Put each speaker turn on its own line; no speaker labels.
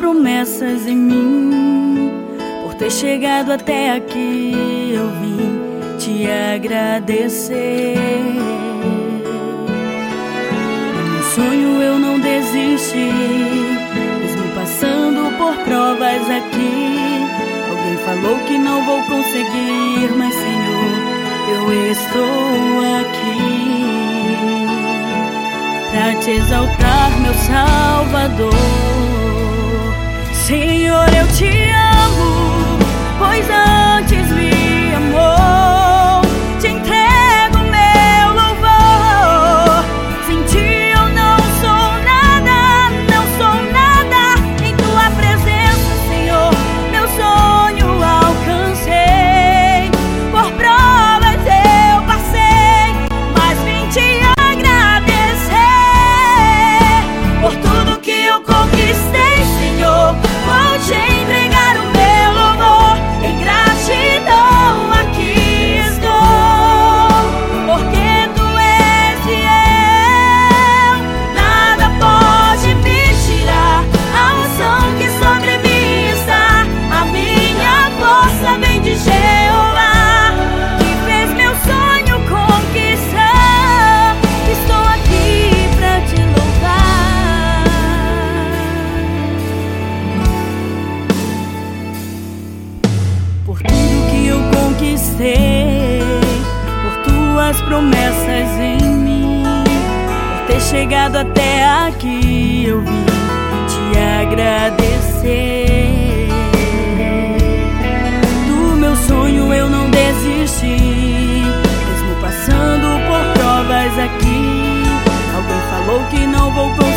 promessas em mim. Por ter chegado até aqui, eu vim te agradecer. No meu sonho eu não desisti, mesmo passando por provas aqui. Alguém falou que não vou conseguir, mas Senhor, eu estou aqui pra te exaltar, meu Salvador. Senhor, eu te amo, pois antes me amou. Te entrego meu louvor. Sem ti eu não sou nada, não sou nada. Em tua presença, Senhor, meu sonho alcancei. Por provas eu passei, mas vim te agradecer por tudo que eu conquistei, Senhor. Vou te entregar o meu louvor, em gratidão aqui estou, porque tu és fiel, nada pode me tirar a unção que sobre mim está. A minha força vem de Jeová, que fez meu sonho conquistar. Estou aqui pra te louvar por tudo que eu conquistei, por tuas promessas em mim. Por ter chegado até aqui, eu vim te agradecer. Do meu sonho eu não desisti, mesmo passando por provas aqui. Alguém falou que não vou conseguir,